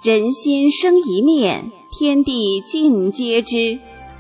人心生一念，天地尽皆知。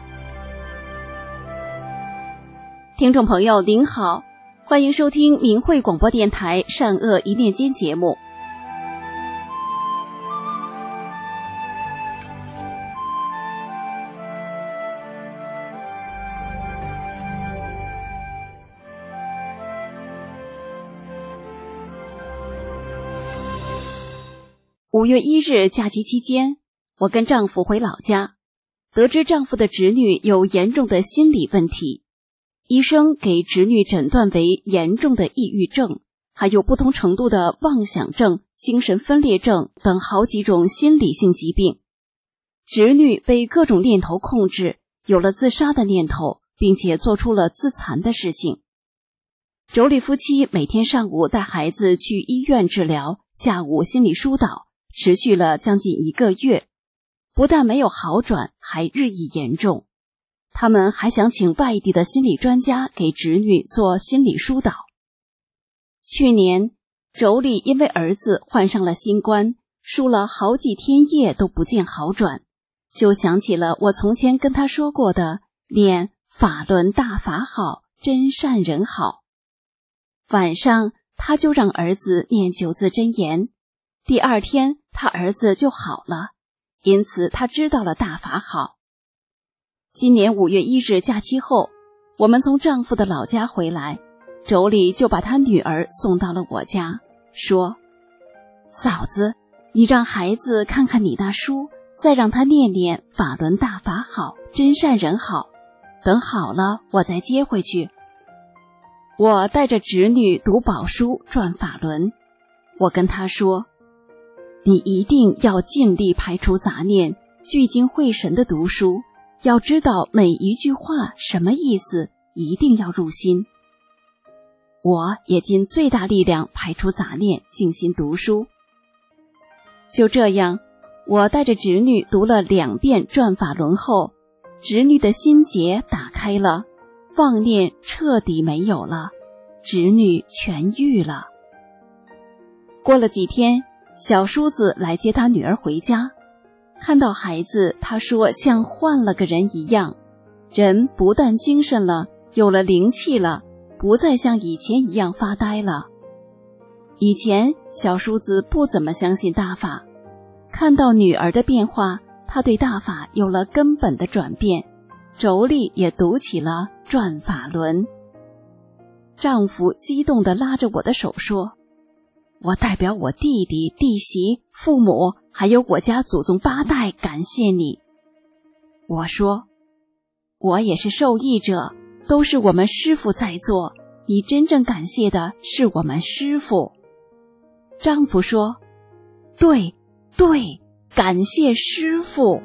听众朋友您好，欢迎收听明慧广播电台善恶一念间节目。5月1日假期期间，我跟丈夫回老家，得知丈夫的侄女有严重的心理问题，医生给侄女诊断为严重的抑郁症，还有不同程度的妄想症、精神分裂症等好几种心理性疾病。侄女被各种念头控制，有了自杀的念头，并且做出了自残的事情。妯娌夫妻每天上午带孩子去医院治疗，下午心理疏导，持续了将近1个月，不但没有好转，还日益严重。他们还想请外地的心理专家给侄女做心理疏导。去年，妯娌因为儿子患上了新冠，输了好几天夜都不见好转，就想起了我从前跟他说过的念法轮大法好，真善人好。晚上他就让儿子念9字真言，第2天他儿子就好了，因此他知道了大法好。今年5月1日假期后，我们从丈夫的老家回来，妯娌就把她女儿送到了我家，说：嫂子，你让孩子看看你那书，再让他念念法轮大法好，真善人好，等好了我再接回去。我带着侄女读宝书转法轮，我跟她说，你一定要尽力排除杂念，聚精会神地读书，要知道每一句话什么意思，一定要入心。我也尽最大力量排除杂念，静心读书。就这样，我带着侄女读了2遍转法轮后，侄女的心结打开了，妄念彻底没有了，侄女痊愈了。过了几天，小叔子来接他女儿回家，看到孩子，他说像换了个人一样，人不但精神了，有了灵气了，不再像以前一样发呆了。以前小叔子不怎么相信大法，看到女儿的变化，他对大法有了根本的转变，妯娌也读起了转法轮。丈夫激动地拉着我的手说，我代表我弟弟、弟媳、父母，还有我家祖宗8代感谢你。我说，我也是受益者，都是我们师父在做，你真正感谢的是我们师父。丈夫说，对，感谢师父。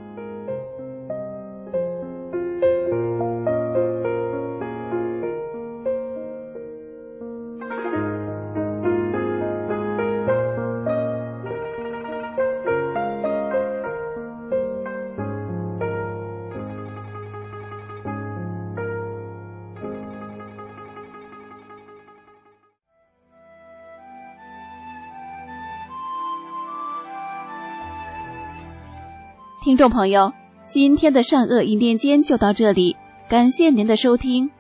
听众朋友，今天的善恶一念间就到这里，感谢您的收听，